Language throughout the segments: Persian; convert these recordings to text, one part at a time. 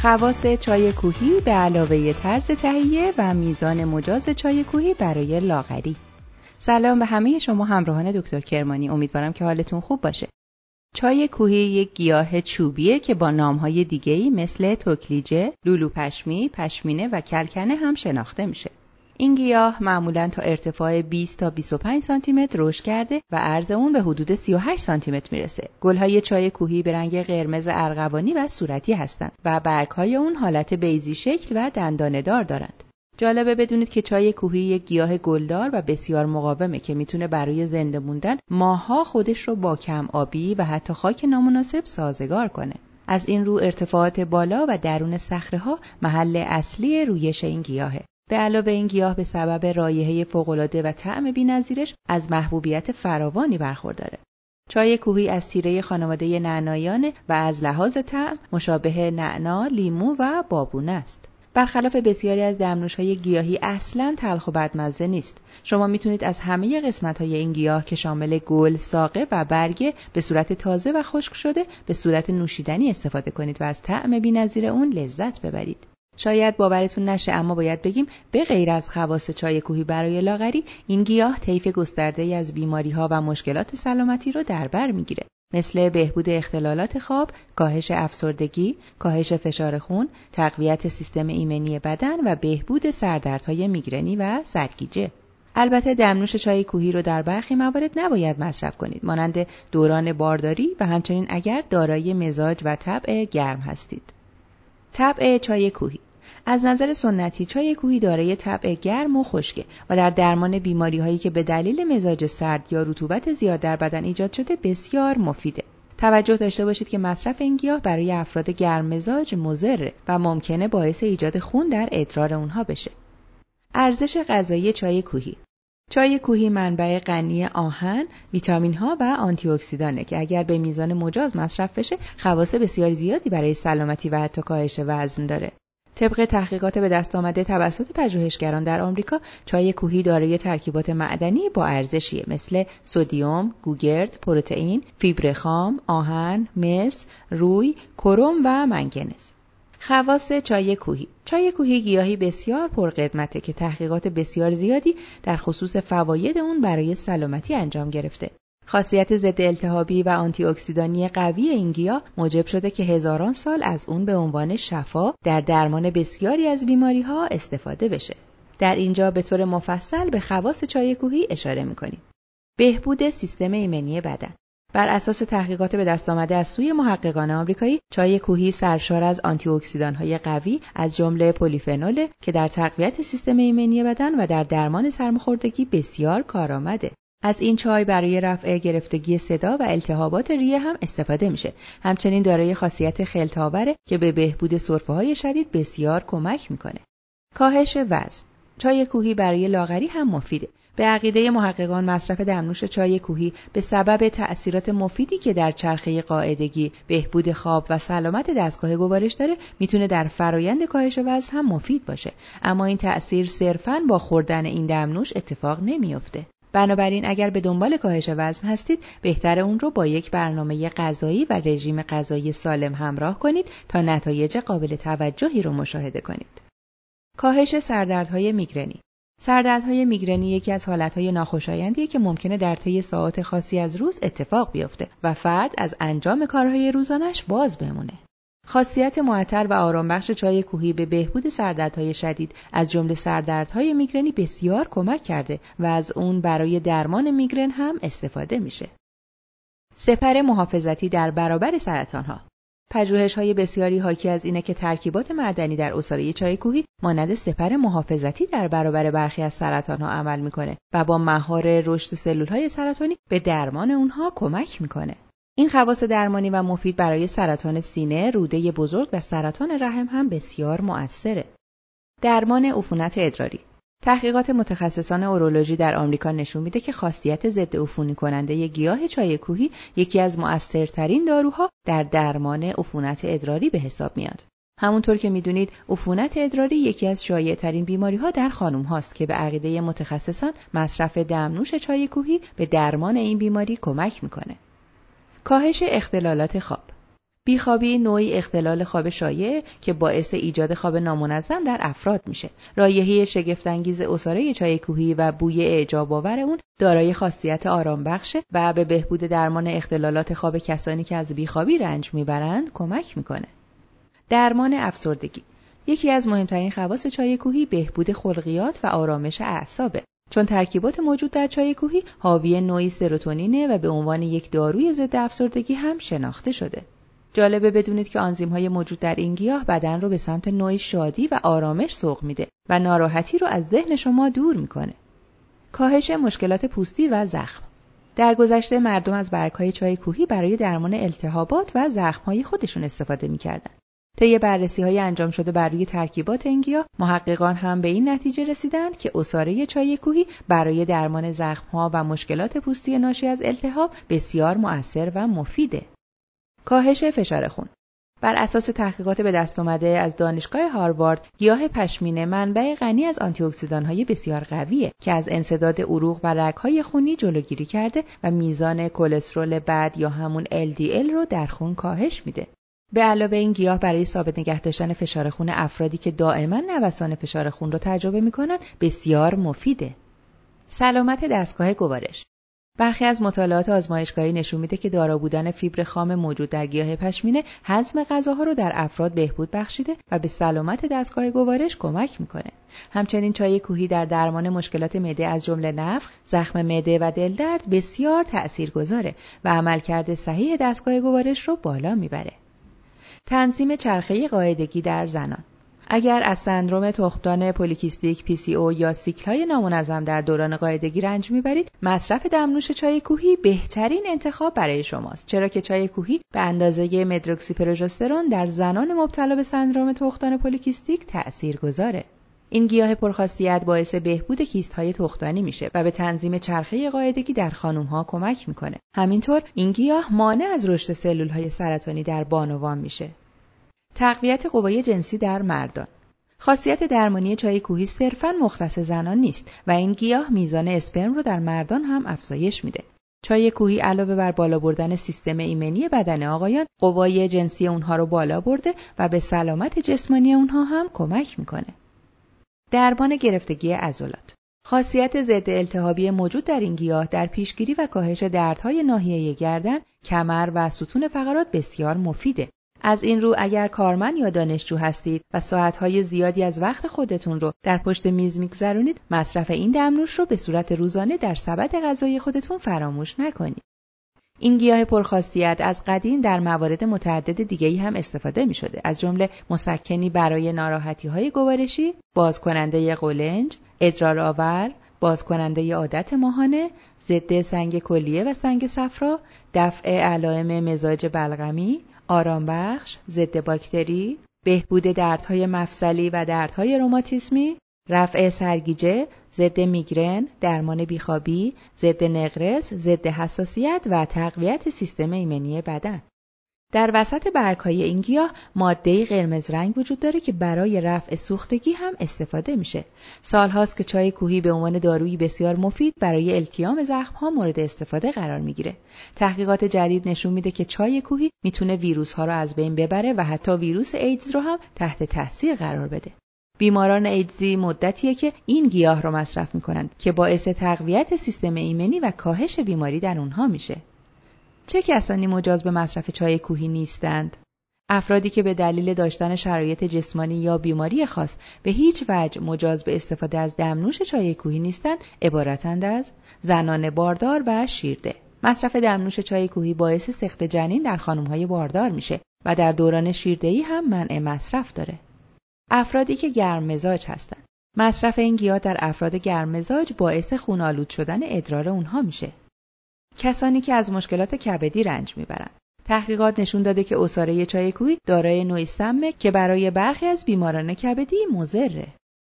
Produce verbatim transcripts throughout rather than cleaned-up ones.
خواص چای کوهی به علاوه طرز تهیه و میزان مجاز چای کوهی برای لاغری. سلام به همه شما همراهان دکتر کرمانی، امیدوارم که حالتون خوب باشه. چای کوهی یک گیاه چوبیه که با نامهای دیگه‌ای مثل توکلیجه، لولو پشمی، پشمینه و کلکنه هم شناخته میشه. این گیاه معمولاً تا ارتفاع بیست تا بیست و پنج سانتی متر رشد کرده و عرض اون به حدود سی و هشت سانتی متر میرسه. گل‌های چای کوهی به رنگ قرمز ارغوانی و صورتی هستند و برگ‌های اون حالت بیضی شکل و دندانه‌دار دارند. جالبه بدونید که چای کوهی یک گیاه گلدار و بسیار مقاومه که میتونه برای زنده موندن ماه‌ها خودش رو با کم آبی و حتی خاک نامناسب سازگار کنه. از این رو ارتفاعات بالا و درون صخره‌ها محل اصلی رویش این گیاهه. به علاوه این گیاه به سبب رایحه فوق‌العاده و طعم بی‌نظیرش از محبوبیت فراوانی برخورداره. چای کوهی از تیره خانواده نعناییانه و از لحاظ طعم مشابه نعنا، لیمو و بابونه است. برخلاف بسیاری از دمنوش‌های گیاهی اصلاً تلخ و بدمزه نیست. شما میتونید از همه قسمت‌های این گیاه که شامل گل، ساقه و برگه به صورت تازه و خشک شده به صورت نوشیدنی استفاده کنید و از طعم بی‌نظیر اون لذت ببرید. شاید باورتون نشه، اما باید بگیم به غیر از خواص چای کوهی برای لاغری، این گیاه طیف گسترده‌ای از بیماری‌ها و مشکلات سلامتی رو در بر میگیره، مثل بهبود اختلالات خواب، کاهش افسردگی، کاهش فشار خون، تقویت سیستم ایمنی بدن و بهبود سردردهای میگرنی و سرگیجه. البته دمنوش چای کوهی رو در برخی موارد نباید مصرف کنید، مانند دوران بارداری و همچنین اگر دارای مزاج و طبع گرم هستید. طبع چای کوهی از نظر سنتی چای کوهی دارای طبع گرم و خشکه و در درمان بیماری‌هایی که به دلیل مزاج سرد یا رطوبت زیاد در بدن ایجاد شده بسیار مفیده. توجه داشته باشید که مصرف این گیاه برای افراد گرم مزاج مضر و ممکنه باعث ایجاد خون در ادرار اونها بشه. ارزش غذایی چای کوهی: چای کوهی منبع غنی آهن، ویتامین‌ها و آنتی اکسیدانه که اگر به میزان مجاز مصرف بشه خواص بسیار زیادی برای سلامتی و حتی کاهش وزن داره. طبق تحقیقات به دست آمده توسط پژوهشگران در آمریکا، چای کوهی دارای ترکیبات معدنی با ارزشیه مثل سدیم، گوگرد، پروتئین، فیبر خام، آهن، مس، روی، کروم و منگنز. خواص چای کوهی: چای کوهی گیاهی بسیار پرقدمته که تحقیقات بسیار زیادی در خصوص فواید اون برای سلامتی انجام گرفته. خاصیت ضد التهابی و آنتی اکسیدانی قوی این گیاه موجب شده که هزاران سال از اون به عنوان شفا در درمان بسیاری از بیماری‌ها استفاده بشه. در اینجا به طور مفصل به خواص چای کوهی اشاره می‌کنیم. بهبود سیستم ایمنی بدن. بر اساس تحقیقات به دست آمده از سوی محققان آمریکایی، چای کوهی سرشار از آنتی اکسیدان‌های قوی از جمله پلیفنول که در تقویت سیستم ایمنی بدن و در درمان سرماخوردگی بسیار کارآمده. از این چای برای رفع گرفتگی صدا و التهابات ریه هم استفاده میشه. همچنین دارای خاصیت خلط‌آوره که به بهبود سرفه‌های شدید بسیار کمک میکنه. کاهش وزن. چای کوهی برای لاغری هم مفیده. به عقیده محققان مصرف دمنوش چای کوهی به سبب تأثیرات مفیدی که در چرخه قاعدگی، بهبود خواب و سلامت دستگاه گوارش داره، میتونه در فرایند کاهش وزن هم مفید باشه. اما این تأثیر صرفاً با خوردن این دمنوش اتفاق نمیفته. بنابراین اگر به دنبال کاهش وزن هستید، بهتره اون رو با یک برنامه غذایی و رژیم غذایی سالم همراه کنید تا نتایج قابل توجهی رو مشاهده کنید. کاهش سردردهای میگرنی. سردردهای میگرنی یکی از حالتهای ناخوشایندیه که ممکنه در طی ساعات خاصی از روز اتفاق بیفته و فرد از انجام کارهای روزانه‌اش باز بمونه. خاصیت معطر و آرامبخش چای کوهی به بهبود سردردهای شدید از جمله سردردهای میگرنی بسیار کمک کرده و از اون برای درمان میگرن هم استفاده میشه. سپر محافظتی در برابر سرطانها. پژوهش‌های بسیاری حاکی از اینه که ترکیبات معدنی در عصاره چای کوهی مانند سپر محافظتی در برابر برخی از سرطان‌ها عمل میکنه و با مهار رشد سلول‌های سرطانی به درمان اونها کمک میکنه. این خواص درمانی و مفید برای سرطان سینه، روده بزرگ و سرطان رحم هم بسیار مؤثره. درمان عفونت ادراری. تحقیقات متخصصان اورولوژی در آمریکا نشون میده که خاصیت ضد عفونی کننده گیاه چای کوهی یکی از مؤثرترین داروها در درمان عفونت ادراری به حساب میاد. همونطور که میدونید عفونت ادراری یکی از شایع‌ترین بیماری‌ها در خانم هاست که به عقیده متخصصان مصرف دمنوش چای کوهی به درمان این بیماری کمک میکنه. کاهش اختلالات خواب. بیخوابی نوعی اختلال خواب شایع که باعث ایجاد خواب نامنظم در افراد میشه. رایحه شگفت‌انگیز عصاره چای کوهی و بوی اعجاب‌آور اون دارای خاصیت آرام بخشه و به بهبود درمان اختلالات خواب کسانی که از بیخوابی رنج میبرند کمک میکنه. درمان افسردگی یکی از مهمترین خواص چای کوهی بهبود خلقیات و آرامش اعصابه. چون ترکیبات موجود در چای کوهی حاوی نوعی سروتونینه و به عنوان یک داروی ضد افسردگی هم شناخته شده. جالبه بدونید که آنزیم‌های موجود در این گیاه بدن رو به سمت نوعی شادی و آرامش سوق میده و ناراحتی رو از ذهن شما دور میکنه. کاهش مشکلات پوستی و زخم. در گذشته مردم از برگ‌های چای کوهی برای درمان التهابات و زخم‌های خودشون استفاده می‌کردند. طی بررسی‌های انجام شده بر روی ترکیبات این گیاه، محققان هم به این نتیجه رسیدند که عصاره چای کوهی برای درمان زخم‌ها و مشکلات پوستی ناشی از التهاب بسیار مؤثر و مفیده. کاهش فشار خون. بر اساس تحقیقات به دست آمده از دانشگاه هاروارد، گیاه پشمینه منبع غنی از آنتی اکسیدان‌های بسیار قویه که از انسداد عروق و رگ‌های خونی جلوگیری کرده و میزان کلسترول بد یا همون ال دی ال رو در خون کاهش میده. به علاوه این گیاه برای ثابت نگه داشتن فشار خون افرادی که دائما نوسان فشار خون رو تجربه میکنن بسیار مفیده. سلامت دستگاه گوارش. برخی از مطالعات آزمایشگاهی نشون میده که دارا بودن فیبر خام موجود در گیاه پشمینه هضم غذاها رو در افراد بهبود بخشیده و به سلامت دستگاه گوارش کمک میکنه. همچنین چای کوهی در درمان مشکلات معده از جمله نفخ، زخم معده و دلدرد بسیار تأثیرگذاره و عملکرد صحیح دستگاه گوارش رو بالا میبره. تنظیم چرخه قاعدگی در زنان. اگر از سندرم تخمدان پلیکیستیک، پی سی او یا سیکل‌های نامنظم در دوران قاعدگی رنج میبرید، مصرف دمنوش چای کوهی بهترین انتخاب برای شماست، چرا که چای کوهی به اندازه مدروکسیپروژسترون در زنان مبتلا به سندرم تخمدان پلیکیستیک تأثیرگذاره. این گیاه پرخاصیت باعث بهبود کیست‌های تخمدانی میشه و به تنظیم چرخه قاعدگی در خانم‌ها کمک میکنه. همینطور این گیاه مانع از رشد سلول‌های سرطانی در بانوان میشه. تقویت قوای جنسی در مردان. خاصیت درمانی چای کوهی صرفاً مختص زنان نیست و این گیاه میزان اسپرم رو در مردان هم افزایش میده. چای کوهی علاوه بر بالا بردن سیستم ایمنی بدن آقایان، قوای جنسی اونها رو بالا برده و به سلامت جسمانی اونها هم کمک میکنه. درمان گرفتگی عضلات. خاصیت ضد التهابی موجود در این گیاه در پیشگیری و کاهش دردهای ناحیه گردن، کمر و ستون فقرات بسیار مفیده. از این رو اگر کارمند یا دانشجو هستید و ساعتهای زیادی از وقت خودتون رو در پشت میز میگذرونید، مصرف این دمنوش رو به صورت روزانه در سبد غذایی خودتون فراموش نکنید. این گیاه پرخاصیت از قدیم در موارد متعدد دیگه‌ای هم استفاده می‌شده، از جمله مسکنی برای ناراحتی‌های گوارشی، بازکننده قولنج، ادرارآور، بازکننده عادت ماهانه، ضد سنگ کلیه و سنگ صفرا، دفع علائم مزاج بلغمی، آرام بخش، ضد باکتری، بهبود دردهای مفصلی و دردهای روماتیسمی، رفع سرگیجه، ضد میگرن، درمان بیخوابی، ضد نقرس، ضد حساسیت و تقویت سیستم ایمنی بدن. در وسط برگ‌های این گیاه ماده‌ای قرمز رنگ وجود داره که برای رفع سوختگی هم استفاده میشه. سالهاست که چای کوهی به عنوان دارویی بسیار مفید برای التیام زخم‌ها مورد استفاده قرار میگیره. تحقیقات جدید نشون میده که چای کوهی میتونه ویروس‌ها رو از بین ببره و حتی ویروس ایدز رو هم تحت تاثیر قرار بده. بیماران ایدزی مدتیه که این گیاه رو مصرف میکنن که باعث تقویت سیستم ایمنی و کاهش بیماری در اونها میشه. چه کسانی مجاز به مصرف چای کوهی نیستند؟ افرادی که به دلیل داشتن شرایط جسمانی یا بیماری خاص به هیچ وجه مجاز به استفاده از دمنوش چای کوهی نیستند عبارتند از زنان باردار و شیرده. مصرف دمنوش چای کوهی باعث سقط جنین در خانم‌های باردار میشه و در دوران شیردهی هم منع مصرف داره. افرادی که گرم مزاج هستند. مصرف این گیاه در افراد گرم مزاج باعث خون‌آلود شدن ادرار اونها میشه. کسانی که از مشکلات کبدی رنج میبرند. تحقیقات نشون داده که عصاره چای کوهی دارای نوعی سمه که برای برخی از بیماران کبدی مضره.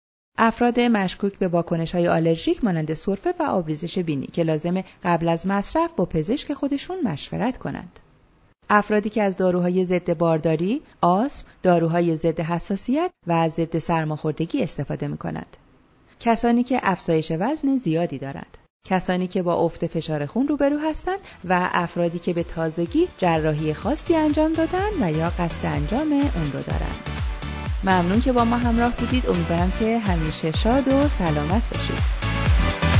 افراد مشکوک به واکنش‌های آلرژیک مانند سرفه و آبریزش بینی که لازمه قبل از مصرف با پزشک خودشون مشورت کنند. افرادی که از داروهای ضد بارداری، آسم، داروهای ضد حساسیت و ضد سرماخوردگی استفاده می‌کنند. کسانی که افزایش وزن زیادی دارند. کسانی که با افت فشار خون روبرو هستند و افرادی که به تازگی جراحی خاصی انجام دادن و یا قصد انجام اون رو دارن. ممنون که با ما همراه بودید. امیدوارم که همیشه شاد و سلامت باشید.